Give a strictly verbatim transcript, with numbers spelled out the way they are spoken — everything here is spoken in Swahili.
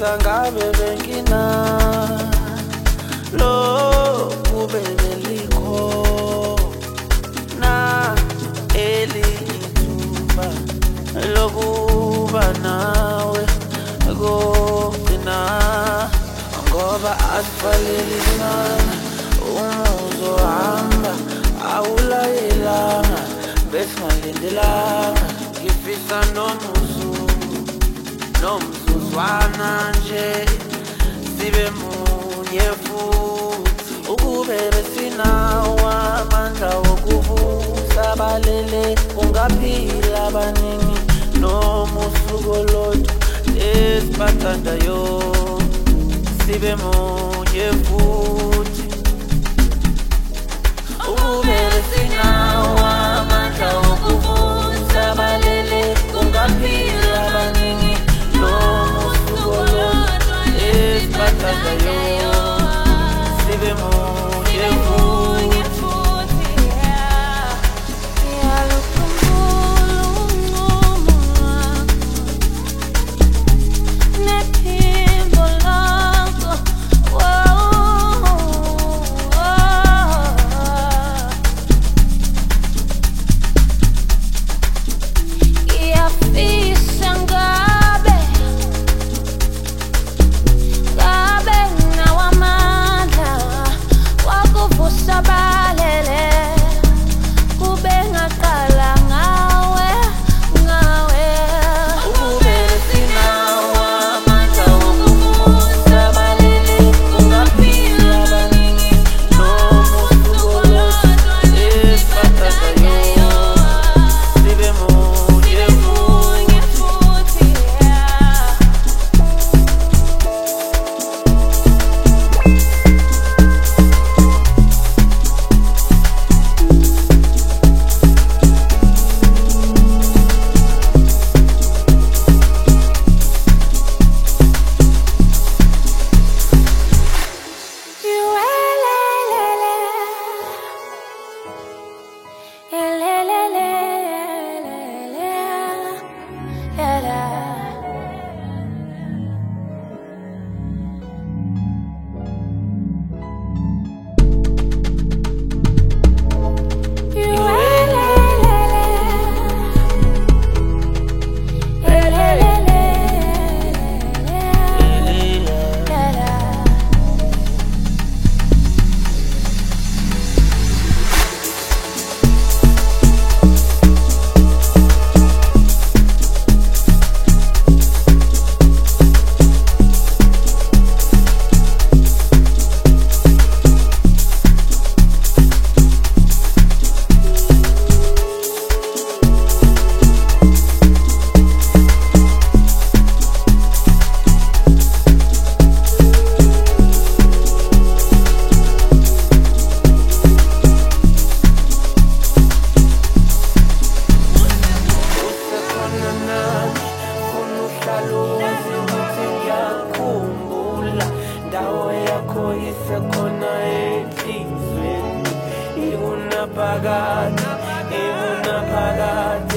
ngabe bengina lo kubebelikho na elithuba lokuba nawe kokina ngoba asifalelana umuzo hamba awulayelanga besingalindelanga ngifisa nomuzu nomzuzwana nje sibe munye futhi ukube besinawo amandla wokuvusa balele ungaphila abaningi noma usuku lodwa esibathandayo sibe munye futhi ukube besinawo amandla wokuvusa balele ungaphila abaningi noma usuku lodwa esibathandayo sibe munye futhi. Pagani, una pagani.